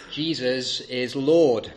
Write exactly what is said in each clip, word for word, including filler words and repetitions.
Jesus is Lord.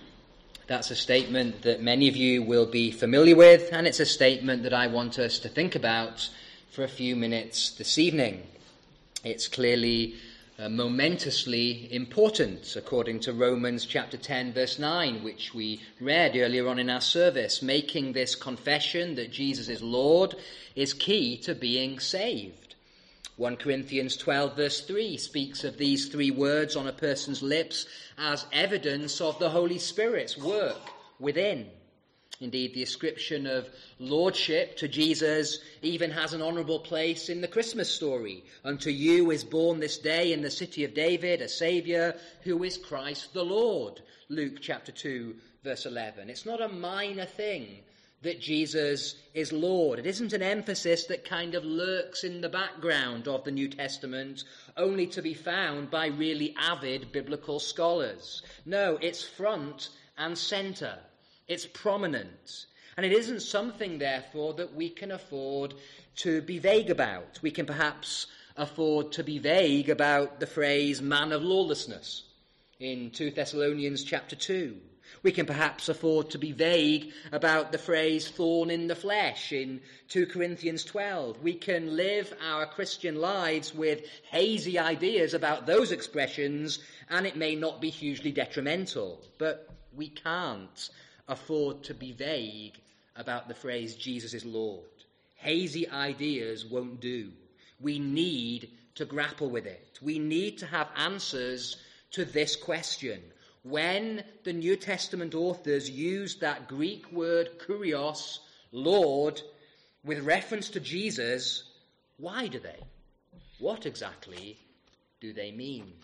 That's a statement that many of you will be familiar with, and it's a statement that I want us to think about for a few minutes this evening. It's clearly uh, momentously important, according to Romans chapter ten, verse nine, which we read earlier on in our service. Making this confession that Jesus is Lord is key to being saved. First Corinthians twelve, verse three, speaks of these three words on a person's lips as evidence of the Holy Spirit's work within. Indeed, the ascription of lordship to Jesus even has an honourable place in the Christmas story. Unto you is born this day in the city of David a Saviour, who is Christ the Lord. Luke chapter two, verse eleven. It's not a minor thing that Jesus is Lord. It isn't an emphasis that kind of lurks in the background of the New Testament, only to be found by really avid biblical scholars. No, it's front and centre. It's prominent. And it isn't something, therefore, that we can afford to be vague about. We can perhaps afford to be vague about the phrase man of lawlessness in Second Thessalonians chapter two. We can perhaps afford to be vague about the phrase thorn in the flesh in Second Corinthians twelve. We can live our Christian lives with hazy ideas about those expressions, and it may not be hugely detrimental. But we can't afford to be vague about the phrase Jesus is Lord. Hazy ideas won't do. We need to grapple with it. We need to have answers to this question. When the New Testament authors use that Greek word kurios, Lord, with reference to Jesus, why do they? What exactly do they mean?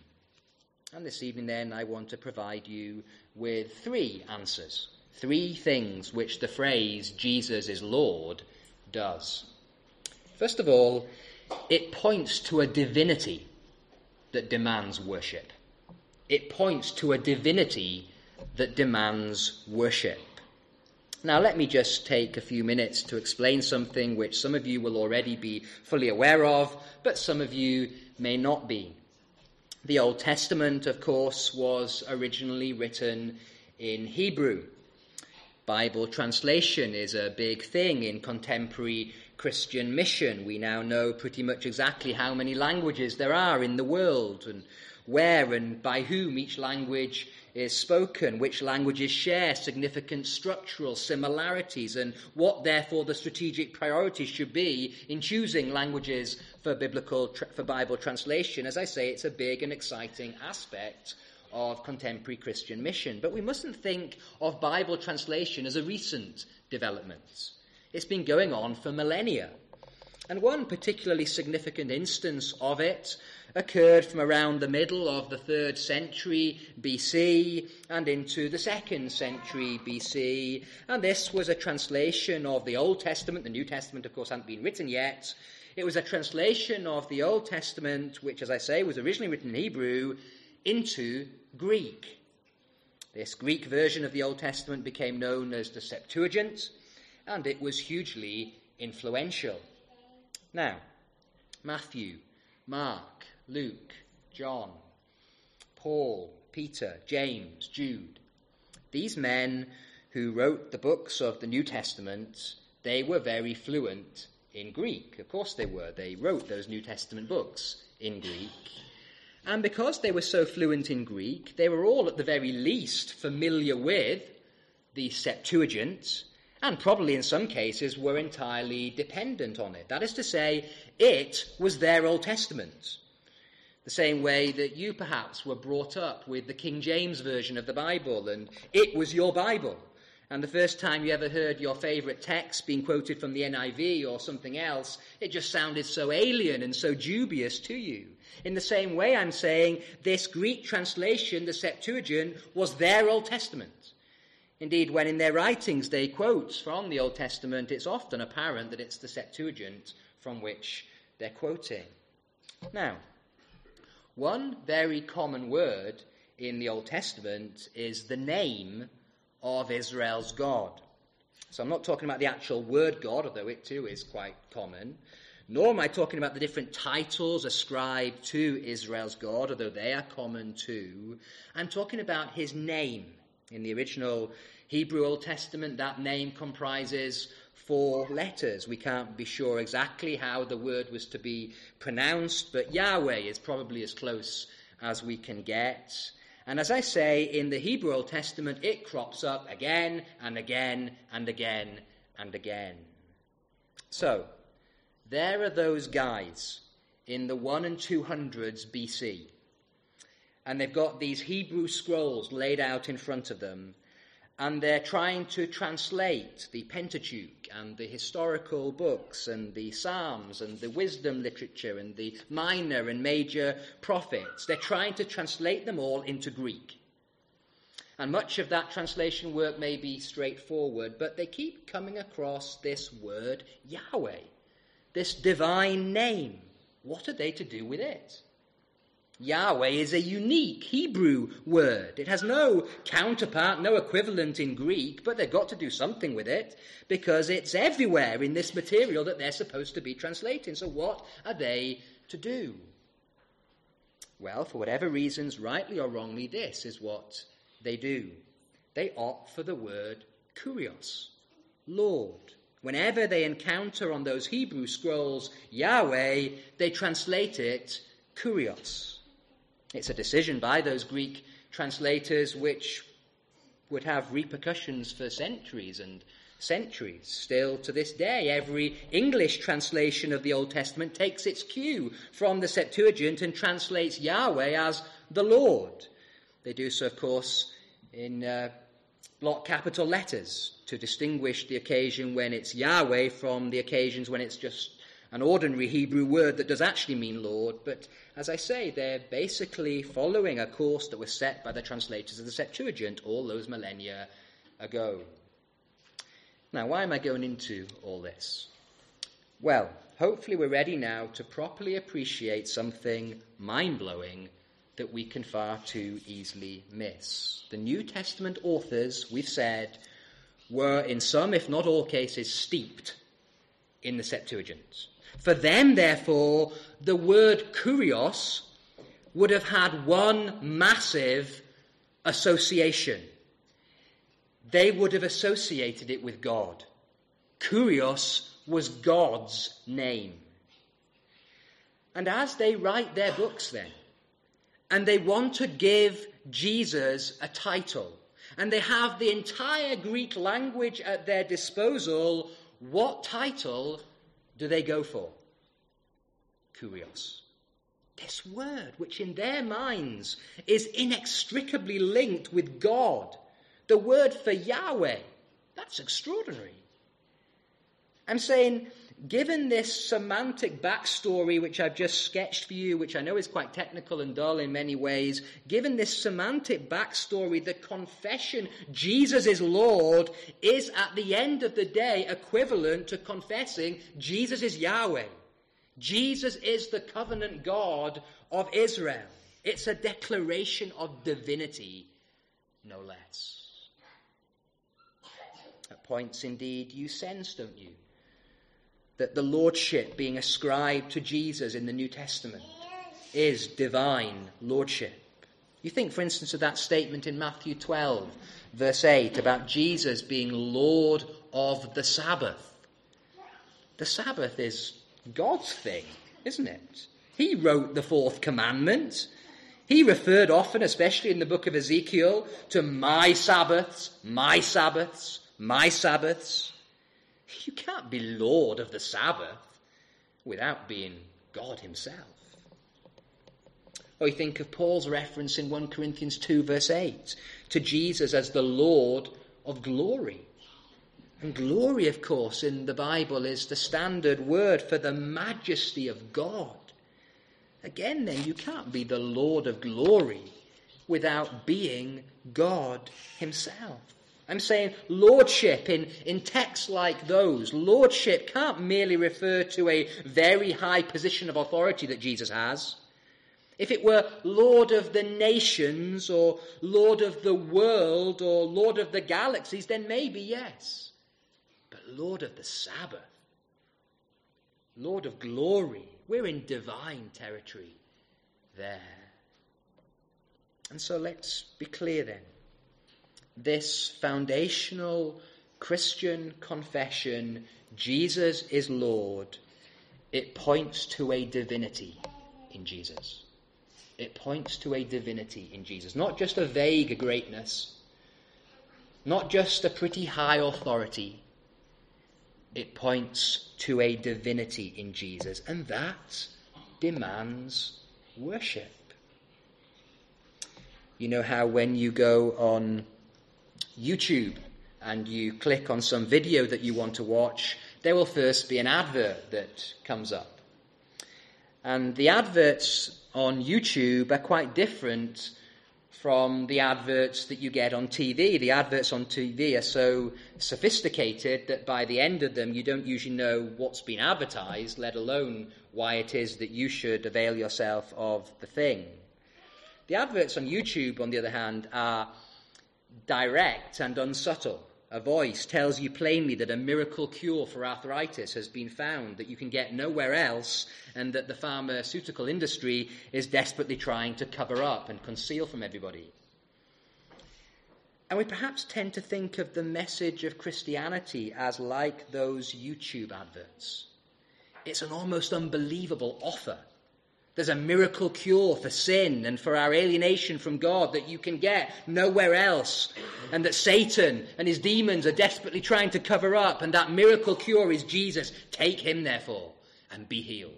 And this evening then I want to provide you with three answers, three things which the phrase Jesus is Lord does. First of all, it points to a divinity that demands worship. It points to a divinity that demands worship. Now, let me just take a few minutes to explain something which some of you will already be fully aware of, but some of you may not be. The Old Testament, of course, was originally written in Hebrew. Bible translation is a big thing in contemporary Christian mission. We now know pretty much exactly how many languages there are in the world, and where and by whom each language is spoken, which languages share significant structural similarities, and what, therefore, the strategic priorities should be in choosing languages for biblical, for Bible translation. As I say, it's a big and exciting aspect of contemporary Christian mission. But we mustn't think of Bible translation as a recent development. It's been going on for millennia. And one particularly significant instance of it occurred from around the middle of the third century B C and into the second century B C. And this was a translation of the Old Testament. The New Testament, of course, hadn't been written yet. It was a translation of the Old Testament, which, as I say, was originally written in Hebrew, into Greek. This Greek version of the Old Testament became known as the Septuagint, and it was hugely influential. Now, Matthew, Mark, Luke, John, Paul, Peter, James, Jude, these men who wrote the books of the New Testament, they were very fluent in Greek. Of course they were. They wrote those New Testament books in Greek. And because they were so fluent in Greek, they were all at the very least familiar with the Septuagint, and probably in some cases were entirely dependent on it. That is to say, it was their Old Testament. The same way that you perhaps were brought up with the King James Version of the Bible, and it was your Bible. And the first time you ever heard your favourite text being quoted from the N I V or something else, it just sounded so alien and so dubious to you. In the same way, I'm saying this Greek translation, the Septuagint, was their Old Testament. Indeed, when in their writings they quote from the Old Testament, it's often apparent that it's the Septuagint from which they're quoting. Now, one very common word in the Old Testament is the name of Israel's God. So I'm not talking about the actual word God, although it too is quite common, nor am I talking about the different titles ascribed to Israel's God, although they are common too. I'm talking about his name. In the original Hebrew Old Testament, that name comprises four letters. We can't be sure exactly how the word was to be pronounced, but Yahweh is probably as close as we can get. And as I say, in the Hebrew Old Testament, it crops up again and again and again and again. So, there are those guys in the one and two hundreds B C. And they've got these Hebrew scrolls laid out in front of them, and they're trying to translate the Pentateuch and the historical books and the Psalms and the wisdom literature and the minor and major prophets. They're trying to translate them all into Greek. And much of that translation work may be straightforward, but they keep coming across this word Yahweh, this divine name. What are they to do with it? Yahweh is a unique Hebrew word. It has no counterpart, no equivalent in Greek, but they've got to do something with it because it's everywhere in this material that they're supposed to be translating. So what are they to do? Well, for whatever reasons, rightly or wrongly, this is what they do. They opt for the word kurios, Lord. Whenever they encounter on those Hebrew scrolls Yahweh, they translate it kurios. It's a decision by those Greek translators which would have repercussions for centuries and centuries. Still to this day, every English translation of the Old Testament takes its cue from the Septuagint and translates Yahweh as the Lord. They do so, of course, in uh, block capital letters to distinguish the occasion when it's Yahweh from the occasions when it's just an ordinary Hebrew word that does actually mean Lord. But as I say, they're basically following a course that was set by the translators of the Septuagint all those millennia ago. Now, why am I going into all this? Well, hopefully we're ready now to properly appreciate something mind-blowing that we can far too easily miss. The New Testament authors, we've said, were in some, if not all cases, steeped in the Septuagint. For them, therefore, the word kurios would have had one massive association. They would have associated it with God. Kurios was God's name. And as they write their books then, and they want to give Jesus a title, and they have the entire Greek language at their disposal, what title do they go for? Kurios. This word, which in their minds is inextricably linked with God. The word for Yahweh. That's extraordinary. I'm saying, given this semantic backstory which I've just sketched for you, which I know is quite technical and dull in many ways, given this semantic backstory, the confession Jesus is Lord is at the end of the day equivalent to confessing Jesus is Yahweh. Jesus is the covenant God of Israel. It's a declaration of divinity, no less. At points, indeed, you sense, don't you, that the lordship being ascribed to Jesus in the New Testament is divine lordship. You think, for instance, of that statement in Matthew twelve, verse eight, about Jesus being Lord of the Sabbath. The Sabbath is God's thing, isn't it? He wrote the fourth commandment. He referred often, especially in the book of Ezekiel, to my Sabbaths, my Sabbaths, my Sabbaths. You can't be Lord of the Sabbath without being God himself. Or you think of Paul's reference in First Corinthians two, verse eight, to Jesus as the Lord of glory. And glory, of course, in the Bible is the standard word for the majesty of God. Again, then, you can't be the Lord of glory without being God himself. I'm saying lordship in, in texts like those. Lordship can't merely refer to a very high position of authority that Jesus has. If it were Lord of the nations or Lord of the world or Lord of the galaxies, then maybe yes. But Lord of the Sabbath, Lord of glory. We're in divine territory there. And so let's be clear then. This foundational Christian confession, Jesus is Lord, it points to a divinity in Jesus. It points to a divinity in Jesus. Not just a vague greatness, not just a pretty high authority. It points to a divinity in Jesus, and that demands worship. You know how when you go on YouTube and you click on some video that you want to watch, there will first be an advert that comes up. And the adverts on YouTube are quite different from the adverts that you get on T V. The adverts on T V are so sophisticated that by the end of them you don't usually know what's been advertised, let alone why it is that you should avail yourself of the thing. The adverts on YouTube, on the other hand, are direct and unsubtle. A voice tells you plainly that a miracle cure for arthritis has been found, that you can get nowhere else, and that the pharmaceutical industry is desperately trying to cover up and conceal from everybody. And we perhaps tend to think of the message of Christianity as like those YouTube adverts. It's an almost unbelievable offer. There's a miracle cure for sin and for our alienation from God that you can get nowhere else, and that Satan and his demons are desperately trying to cover up, and that miracle cure is Jesus. Take him, therefore, and be healed.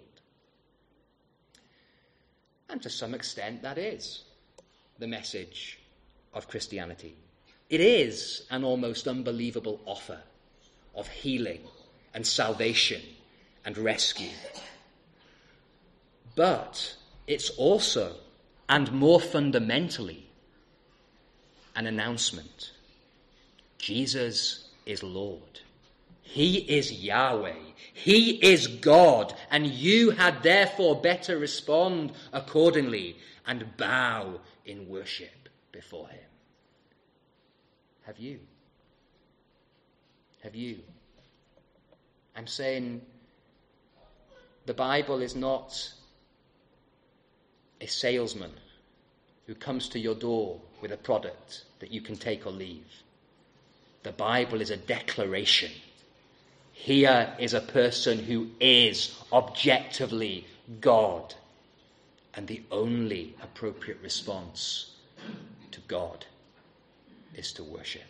And to some extent, that is the message of Christianity. It is an almost unbelievable offer of healing and salvation and rescue. But it's also, and more fundamentally, an announcement. Jesus is Lord. He is Yahweh. He is God. And you had therefore better respond accordingly and bow in worship before him. Have you? Have you? I'm saying the Bible is not a salesman who comes to your door with a product that you can take or leave. The Bible is a declaration. Here is a person who is objectively God, and the only appropriate response to God is to worship.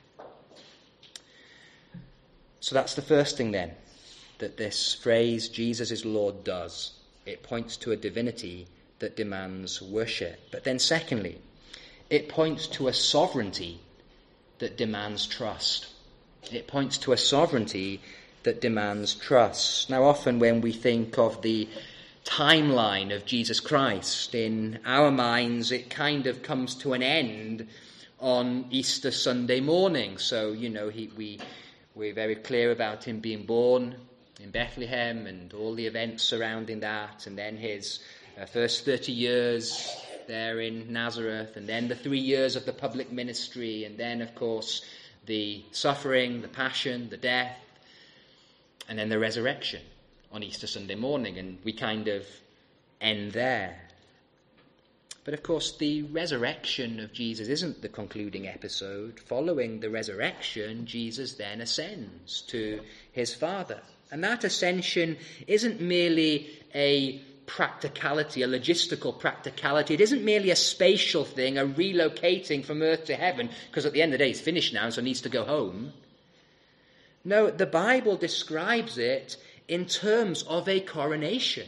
So that's the first thing then, that this phrase, Jesus is Lord, does. It points to a divinity that demands worship. But then secondly, it points to a sovereignty that demands trust. It points to a sovereignty that demands trust. Now, often when we think of the timeline of Jesus Christ, in our minds it kind of comes to an end on Easter Sunday morning. So, you know, he, we, we're very clear about him being born in Bethlehem and all the events surrounding that, and then his Uh, first thirty years there in Nazareth, and then the three years of the public ministry, and then, of course, the suffering, the passion, the death, and then the resurrection on Easter Sunday morning, and we kind of end there. But, of course, the resurrection of Jesus isn't the concluding episode. Following the resurrection, Jesus then ascends to his Father. And that ascension isn't merely a practicality, a logistical practicality. It isn't merely a spatial thing, a relocating from earth to heaven, because at the end of the day he's finished now, so he needs to go home. No, the Bible describes it in terms of a coronation,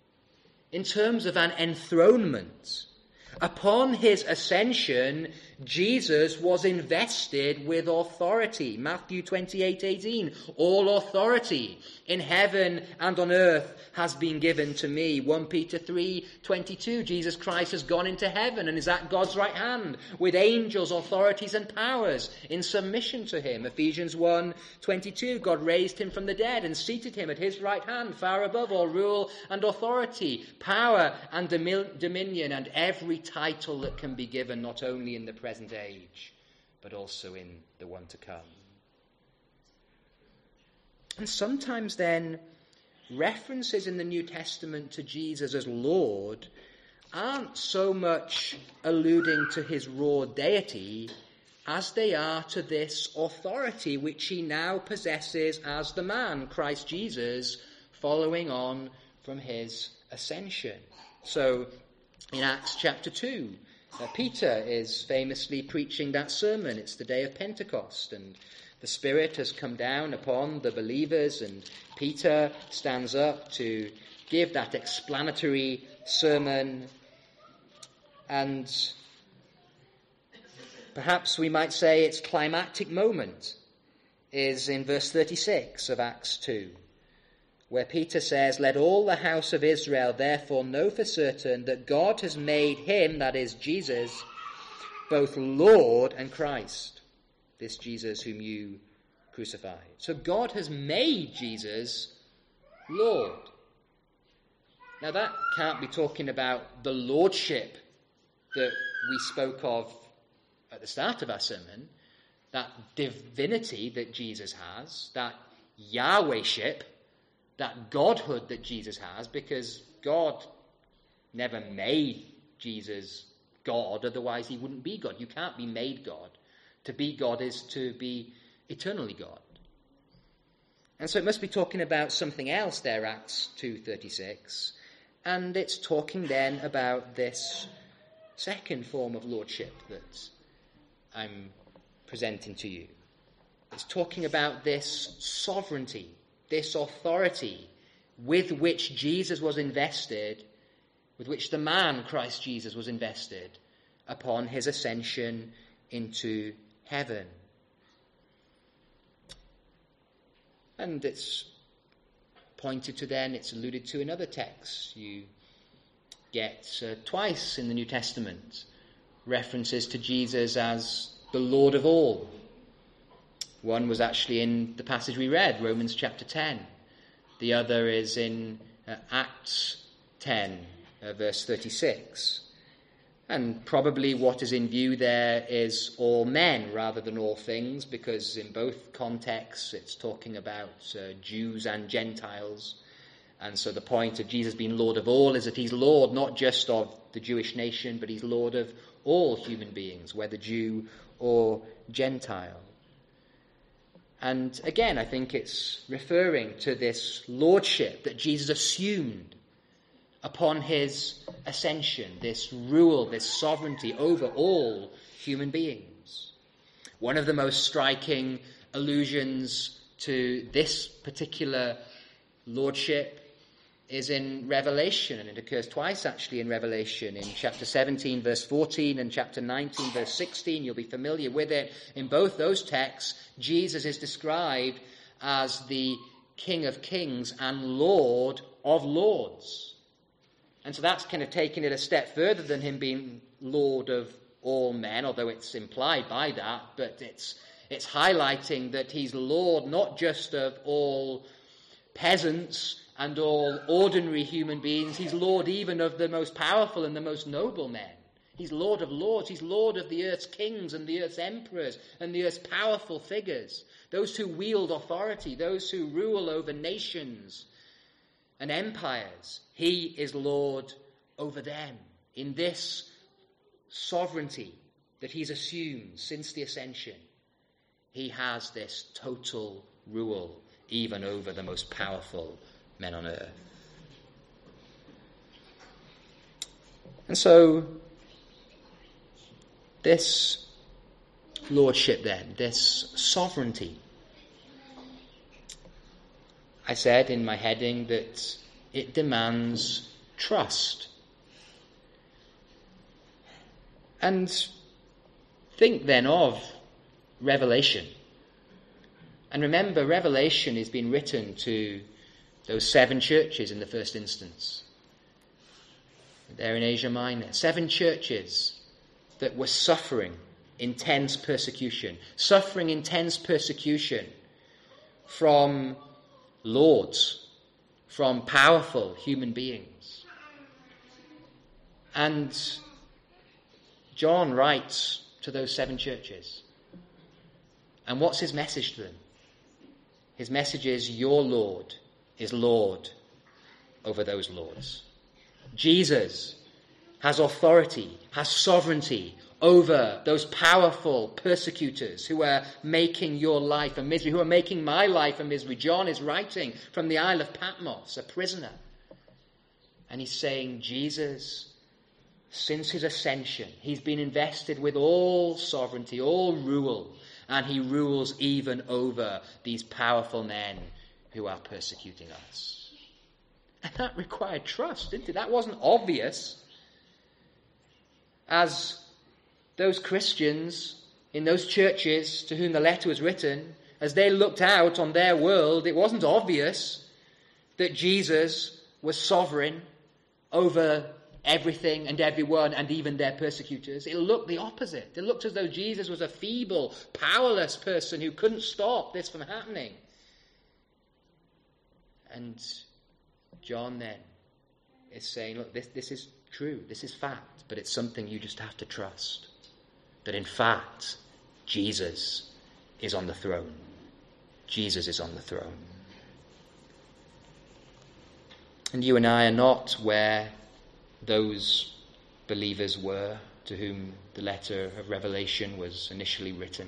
in terms of an enthronement. Upon his ascension, Jesus was invested with authority. Matthew twenty-eight eighteen. All authority in heaven and on earth has been given to me. First Peter three twenty-two. Jesus Christ has gone into heaven and is at God's right hand with angels, authorities and powers in submission to him. Ephesians one twenty-two. God raised him from the dead and seated him at his right hand, far above all rule and authority, power and dominion, and every title that can be given, not only in the present age, but also in the one to come. And sometimes then references in the New Testament to Jesus as Lord aren't so much alluding to his raw deity as they are to this authority which he now possesses as the man, Christ Jesus, following on from his ascension. So in Acts chapter two, uh, Peter is famously preaching that sermon. It's the day of Pentecost, and the Spirit has come down upon the believers, and Peter stands up to give that explanatory sermon. And perhaps we might say its climactic moment is in verse thirty-six of Acts two, where Peter says, "Let all the house of Israel therefore know for certain that God has made him," that is Jesus, "both Lord and Christ, this Jesus whom you crucified." So God has made Jesus Lord. Now that can't be talking about the lordship that we spoke of at the start of our sermon, that divinity that Jesus has, that Yahwehship, that godhood that Jesus has, because God never made Jesus God, otherwise he wouldn't be God. You can't be made God. To be God is to be eternally God. And so it must be talking about something else there, Acts two thirty-six, and it's talking then about this second form of lordship that I'm presenting to you. It's talking about this sovereignty, this authority with which Jesus was invested, with which the man, Christ Jesus, was invested upon his ascension into heaven. And it's pointed to then, it's alluded to in other texts. You get uh, twice in the New Testament references to Jesus as the Lord of all. One was actually in the passage we read, Romans chapter ten. The other is in uh, Acts ten, uh, verse thirty-six. And probably what is in view there is all men rather than all things, because in both contexts it's talking about uh, Jews and Gentiles. And so the point of Jesus being Lord of all is that he's Lord not just of the Jewish nation, but he's Lord of all human beings, whether Jew or Gentile. And again, I think it's referring to this lordship that Jesus assumed upon his ascension, this rule, this sovereignty over all human beings. One of the most striking allusions to this particular lordship is in Revelation, and it occurs twice actually in Revelation, in chapter seventeen verse fourteen and chapter nineteen verse sixteen. You'll be familiar with it. In both those texts, Jesus is described as the King of Kings and Lord of Lords. And so that's kind of taking it a step further than him being Lord of all men, although it's implied by that, but it's it's highlighting that he's Lord not just of all peasants and all ordinary human beings, he's Lord even of the most powerful and the most noble men. He's Lord of lords, he's Lord of the earth's kings and the earth's emperors and the earth's powerful figures, those who wield authority, those who rule over nations and empires. He is Lord over them in this sovereignty that he's assumed since the ascension. He has this total rule even over the most powerful men on earth. And so this lordship then, this sovereignty, I said in my heading that it demands trust. And think then of Revelation. And remember, Revelation is being written to those seven churches in the first instance. There in Asia Minor. Seven churches that were suffering intense persecution. Suffering intense persecution from lords, from powerful human beings. And John writes to those seven churches. And what's his message to them? His message is, your Lord is Lord over those lords. Jesus has authority, has sovereignty over those powerful persecutors who are making your life a misery, who are making my life a misery. John is writing from the Isle of Patmos, a prisoner. And he's saying, Jesus, since his ascension, he's been invested with all sovereignty, all rule, and he rules even over these powerful men who are persecuting us. And that required trust, didn't it? That wasn't obvious. As those Christians in those churches to whom the letter was written, as they looked out on their world, it wasn't obvious that Jesus was sovereign over everything and everyone and even their persecutors. It looked the opposite. It looked as though Jesus was a feeble, powerless person who couldn't stop this from happening. And John then is saying, look, this, this is true, this is fact, but it's something you just have to trust. That in fact, Jesus is on the throne. Jesus is on the throne. And you and I are not where those believers were to whom the letter of Revelation was initially written.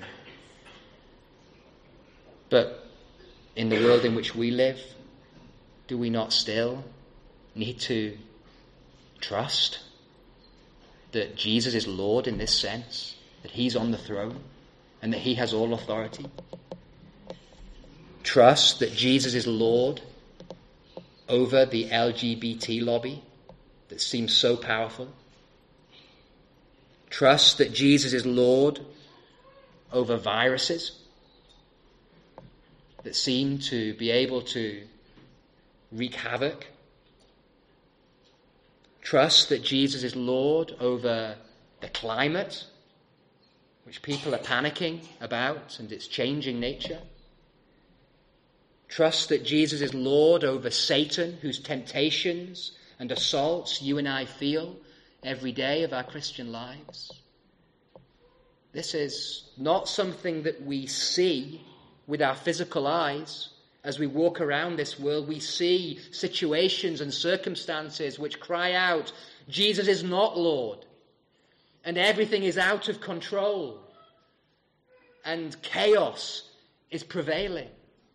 But in the world in which we live, do we not still need to trust that Jesus is Lord in this sense? That he's on the throne and that he has all authority? Trust that Jesus is Lord over the L G B T lobby that seems so powerful? Trust that Jesus is Lord over viruses that seem to be able to wreak havoc? Trust that Jesus is Lord over the climate, which people are panicking about, and its changing nature? Trust that Jesus is Lord over Satan, whose temptations and assaults you and I feel every day of our Christian lives? This is not something that we see with our physical eyes. As we walk around this world, we see situations and circumstances which cry out, Jesus is not Lord. And everything is out of control. And chaos is prevailing.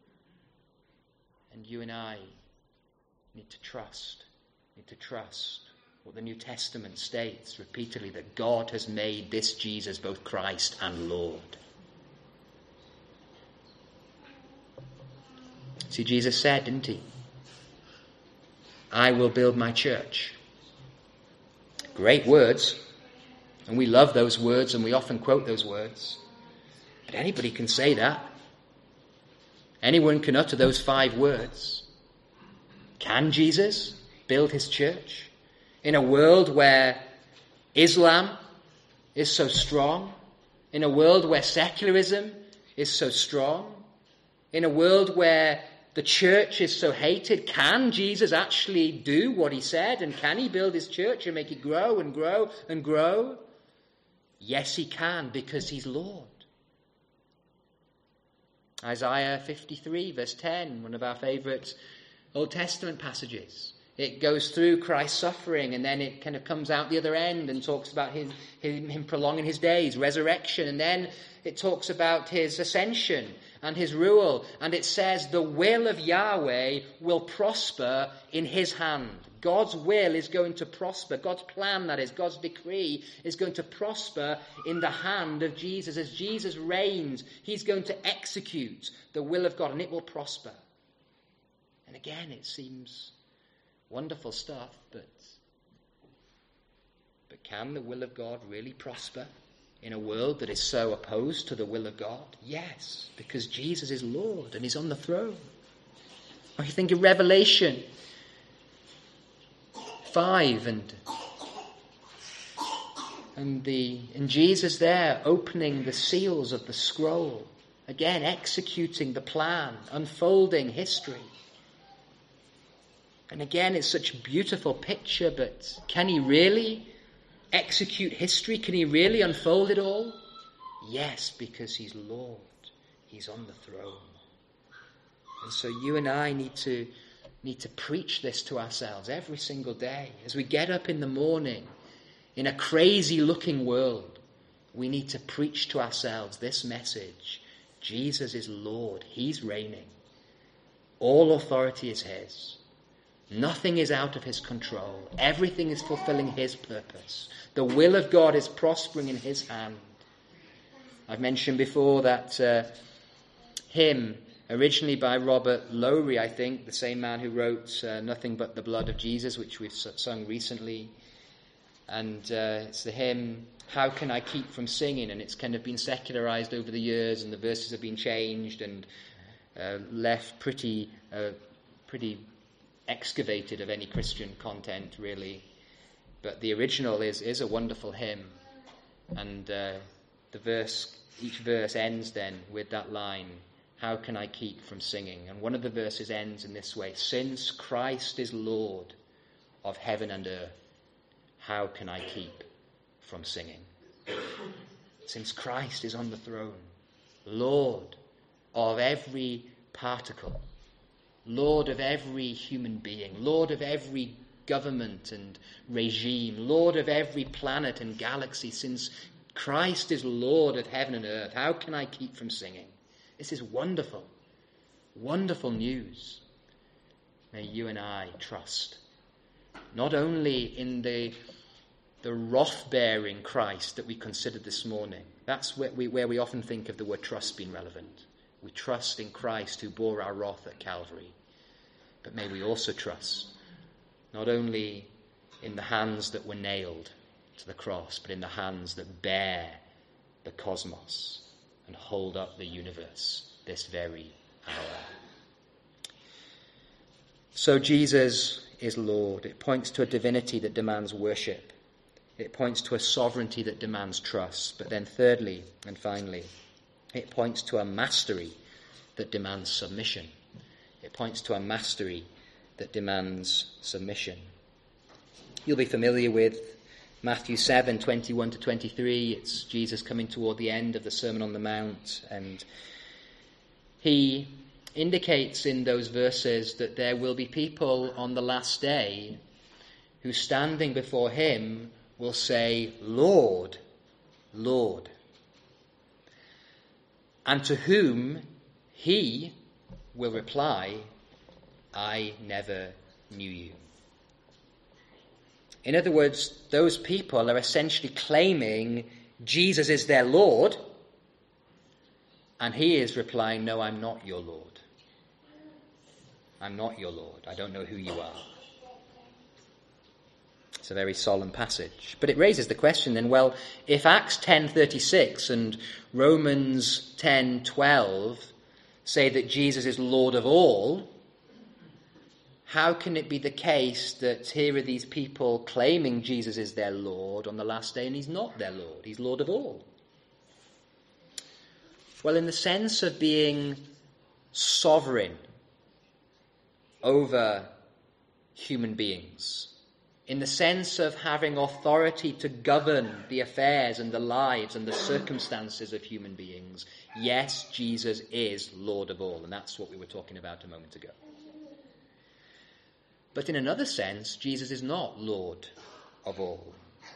And you and I need to trust, need to trust what the New Testament states repeatedly, that God has made this Jesus both Christ and Lord. See, Jesus said, didn't he? I will build my church. Great words. And we love those words and we often quote those words. But anybody can say that. Anyone can utter those five words. Can Jesus build his church in a world where Islam is so strong, in a world where secularism is so strong, in a world where the church is so hated? Can Jesus actually do what he said? And can he build his church and make it grow and grow and grow? Yes, he can, because he's Lord. Isaiah fifty-three, verse ten, one of our favourite Old Testament passages. It goes through Christ's suffering, and then it kind of comes out the other end and talks about his, him, him prolonging his days, resurrection, and then it talks about his ascension and his rule, and it says the will of Yahweh will prosper in his hand. God's will is going to prosper. God's plan, that is, God's decree is going to prosper in the hand of Jesus. As Jesus reigns, he's going to execute the will of God, and it will prosper. And again, it seems wonderful stuff, but, but can the will of God really prosper in a world that is so opposed to the will of God? Yes, because Jesus is Lord and he's on the throne. Or you think of Revelation five and and the and Jesus there opening the seals of the scroll, again executing the plan, unfolding history. And again, it's such a beautiful picture, but can he really execute history? Can he really unfold it all? Yes, because he's Lord. He's on the throne. And so you and I need to We need to preach this to ourselves every single day. As we get up in the morning, in a crazy-looking world, we need to preach to ourselves this message. Jesus is Lord. He's reigning. All authority is his. Nothing is out of his control. Everything is fulfilling his purpose. The will of God is prospering in his hand. I've mentioned before that uh, hymn, originally by Robert Lowry, I think, the same man who wrote uh, Nothing But the Blood of Jesus, which we've sung recently. And uh, it's the hymn, How Can I Keep From Singing? And it's kind of been secularized over the years, and the verses have been changed and uh, left pretty, uh, pretty excavated of any Christian content, really. But the original is, is a wonderful hymn. And uh, the verse, each verse ends then with that line, how can I keep from singing? And one of the verses ends in this way, since Christ is Lord of heaven and earth, how can I keep from singing? Since Christ is on the throne, Lord of every particle, Lord of every human being, Lord of every government and regime, Lord of every planet and galaxy, since Christ is Lord of heaven and earth, how can I keep from singing? This is wonderful, wonderful news. May you and I trust, not only in the, the wrath-bearing Christ that we considered this morning. That's where we, where we often think of the word trust being relevant. We trust in Christ who bore our wrath at Calvary. But may we also trust, not only in the hands that were nailed to the cross, but in the hands that bear the cosmos and hold up the universe this very hour. So Jesus is Lord. It points to a divinity that demands worship. It points to a sovereignty that demands trust. But then thirdly and finally, it points to a mastery that demands submission. It points to a mastery that demands submission. You'll be familiar with Matthew seven, twenty-one to twenty-three. It's Jesus coming toward the end of the Sermon on the Mount, and he indicates in those verses that there will be people on the last day who, standing before him, will say, Lord, Lord. And to whom he will reply, I never knew you. In other words, those people are essentially claiming Jesus is their Lord, and he is replying, no, I'm not your Lord. I'm not your Lord. I don't know who you are. It's a very solemn passage. But it raises the question then, well, if Acts ten thirty-six and Romans ten twelve say that Jesus is Lord of all, how can it be the case that here are these people claiming Jesus is their Lord on the last day and he's not their Lord? He's Lord of all. Well, in the sense of being sovereign over human beings, in the sense of having authority to govern the affairs and the lives and the circumstances of human beings, yes, Jesus is Lord of all, and that's what we were talking about a moment ago. But in another sense, Jesus is not Lord of all.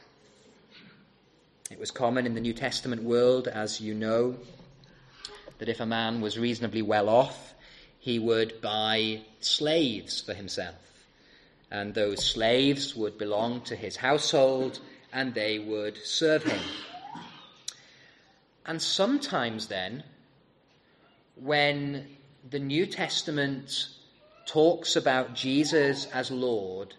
It was common in the New Testament world, as you know, that if a man was reasonably well off, he would buy slaves for himself. And those slaves would belong to his household, and they would serve him. And sometimes then, when the New Testament talks about Jesus as Lord,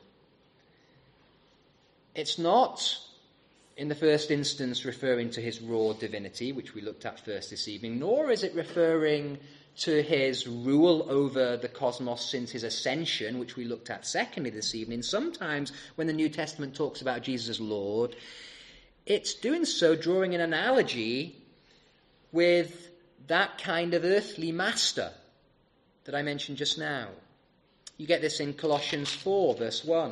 it's not in the first instance referring to his raw divinity, which we looked at first this evening, nor is it referring to his rule over the cosmos since his ascension, which we looked at secondly this evening. Sometimes when the New Testament talks about Jesus as Lord, it's doing so drawing an analogy with that kind of earthly master that I mentioned just now. You get this in Colossians four, verse one.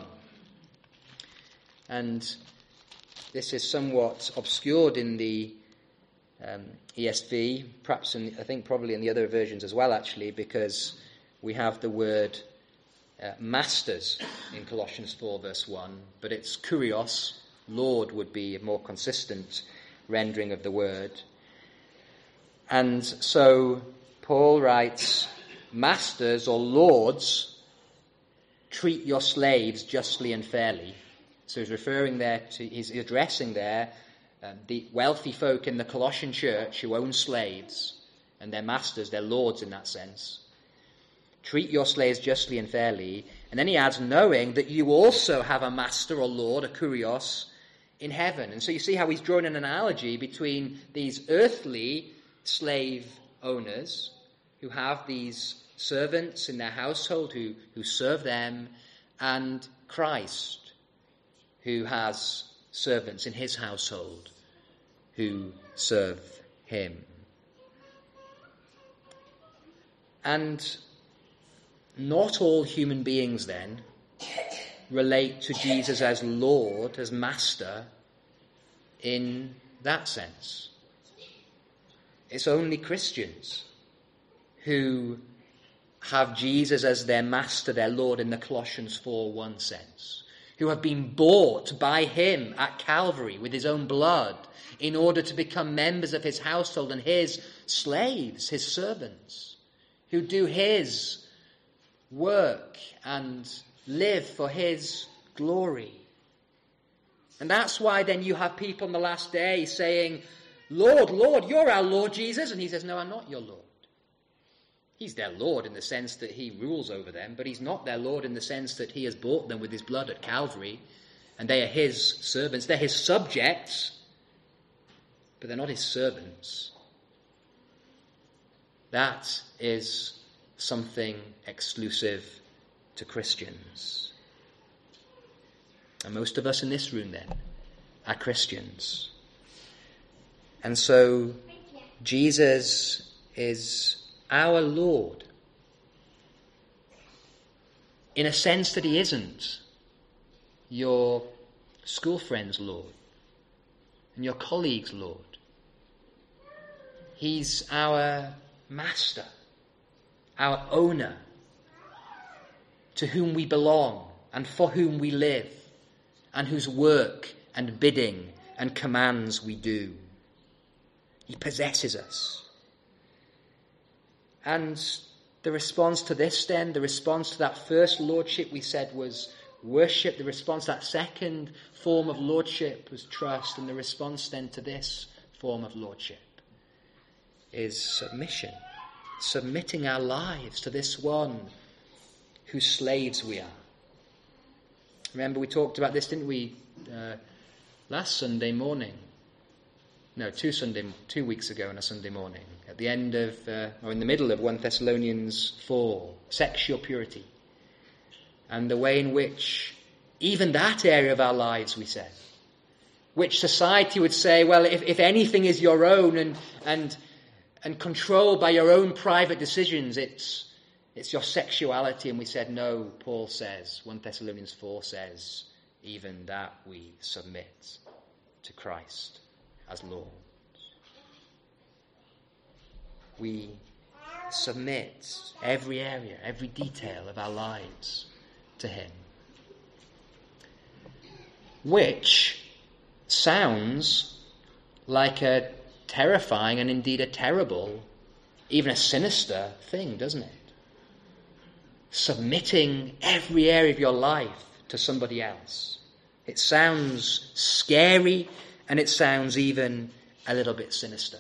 And this is somewhat obscured in the um, E S V, perhaps in, I think probably in the other versions as well, actually, because we have the word uh, masters in Colossians four verse one, but it's kurios, Lord would be a more consistent rendering of the word. And so Paul writes, masters or lords, treat your slaves justly and fairly. So he's referring there to, he's addressing there um, the wealthy folk in the Colossian church who own slaves, and their masters, their lords in that sense. Treat your slaves justly and fairly. And then he adds, knowing that you also have a master or lord, a kurios, in heaven. And so you see how he's drawn an analogy between these earthly slave owners who have these servants in their household who, who serve them, and Christ, who has servants in his household who serve him. And not all human beings then relate to Jesus as Lord, as Master, in that sense. It's only Christians who have Jesus as their Master, their Lord, in the Colossians four one sense, who have been bought by him at Calvary with his own blood in order to become members of his household and his slaves, his servants, who do his work and live for his glory. And that's why then you have people on the last day saying, Lord, Lord, you're our Lord Jesus. And he says, no, I'm not your Lord. He's their Lord in the sense that he rules over them, but he's not their Lord in the sense that he has bought them with his blood at Calvary, and they are his servants. They're his subjects, but they're not his servants. That is something exclusive to Christians. And most of us in this room then are Christians. And so Jesus is our Lord, in a sense that he isn't your school friend's Lord and your colleague's Lord. He's our master, our owner, to whom we belong and for whom we live, and whose work and bidding and commands we do. He possesses us. And the response to this then, the response to that first lordship we said was worship. The response to that second form of lordship was trust. And the response then to this form of lordship is submission. Submitting our lives to this one whose slaves we are. Remember we talked about this, didn't we, uh, last Sunday morning? No, two Sunday, two weeks ago on a Sunday morning, at the end of, uh, or in the middle of First Thessalonians four, sexual purity, and the way in which even that area of our lives, we said, which society would say, well, if, if anything is your own and and and controlled by your own private decisions, it's it's your sexuality. And we said, no, Paul says, First Thessalonians four says, even that we submit to Christ as Lord. We submit every area, every detail of our lives to him. Which sounds like a terrifying and indeed a terrible, even a sinister thing, doesn't it? Submitting every area of your life to somebody else. It sounds scary, and it sounds even a little bit sinister.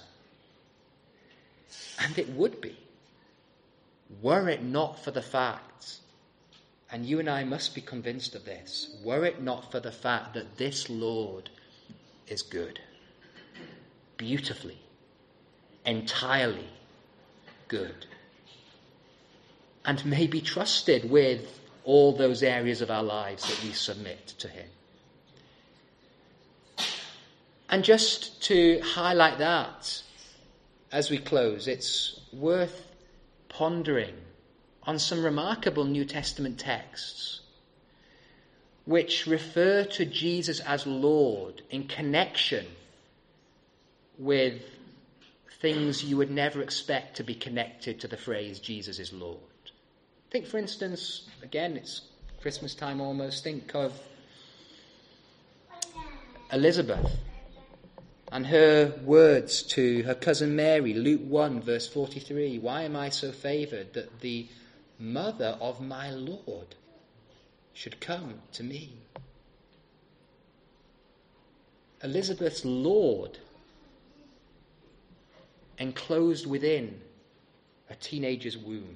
And it would be, were it not for the fact, and you and I must be convinced of this, were it not for the fact that this Lord is good, beautifully, entirely good, and may be trusted with all those areas of our lives that we submit to him. And just to highlight that as we close, it's worth pondering on some remarkable New Testament texts which refer to Jesus as Lord in connection with things you would never expect to be connected to the phrase Jesus is Lord. Think, for instance, again, it's Christmas time almost, think of Elizabeth and her words to her cousin Mary, Luke one, verse forty-three. Why am I so favoured that the mother of my Lord should come to me? Elizabeth's Lord enclosed within a teenager's womb.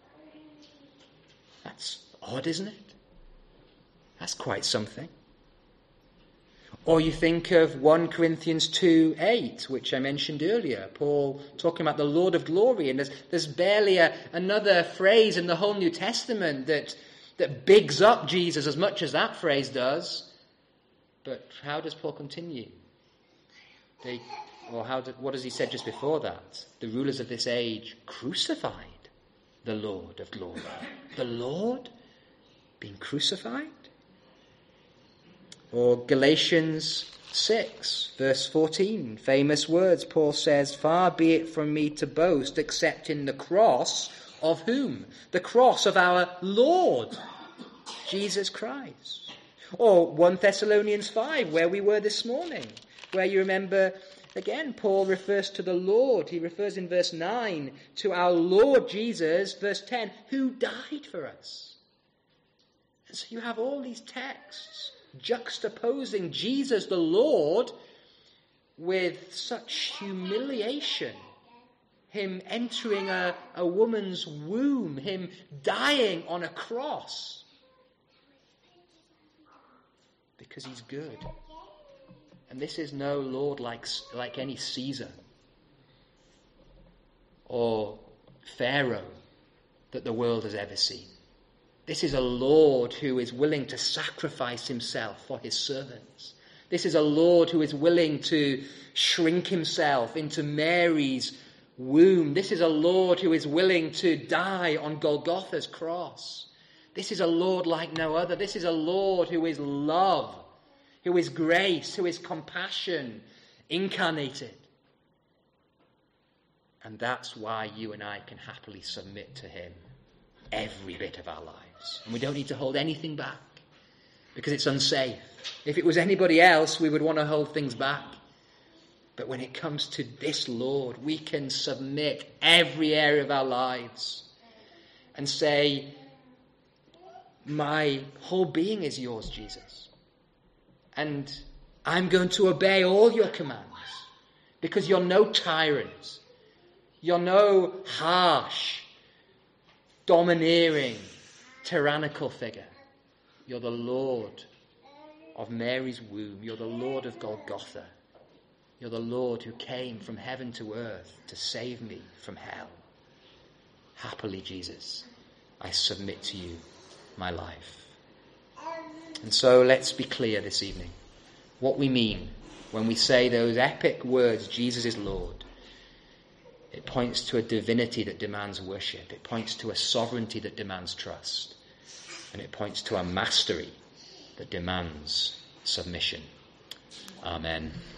That's odd, isn't it? That's quite something. Or you think of First Corinthians two eight, which I mentioned earlier. Paul talking about the Lord of glory. And there's, there's barely a, another phrase in the whole New Testament that, that bigs up Jesus as much as that phrase does. But how does Paul continue? They, or how did, what has he said just before that? The rulers of this age crucified the Lord of glory. The Lord being crucified? Or Galatians six, verse fourteen, famous words. Paul says, far be it from me to boast except in the cross of whom? The cross of our Lord, Jesus Christ. Or First Thessalonians five, where we were this morning, where you remember, again, Paul refers to the Lord. He refers in verse nine to our Lord Jesus, verse ten, who died for us. And so you have all these texts juxtaposing Jesus the Lord with such humiliation. Him entering a, a woman's womb, him dying on a cross. Because he's good. And this is no Lord like, like any Caesar or Pharaoh that the world has ever seen. This is a Lord who is willing to sacrifice himself for his servants. This is a Lord who is willing to shrink himself into Mary's womb. This is a Lord who is willing to die on Golgotha's cross. This is a Lord like no other. This is a Lord who is love, who is grace, who is compassion incarnated. And that's why you and I can happily submit to him every bit of our lives. And we don't need to hold anything back because it's unsafe. If it was anybody else, we would want to hold things back. But when it comes to this Lord, we can submit every area of our lives and say, my whole being is yours, Jesus. And I'm going to obey all your commands because you're no tyrant. You're no harsh, domineering, tyrannical figure. You're the Lord of Mary's womb. You're the Lord of Golgotha. You're the Lord who came from heaven to earth to save me from hell. Happily, Jesus, I submit to you my life. And so let's be clear this evening what we mean when we say those epic words, Jesus is Lord. It points to a divinity that demands worship. It points to a sovereignty that demands trust. And it points to a mastery that demands submission. Amen.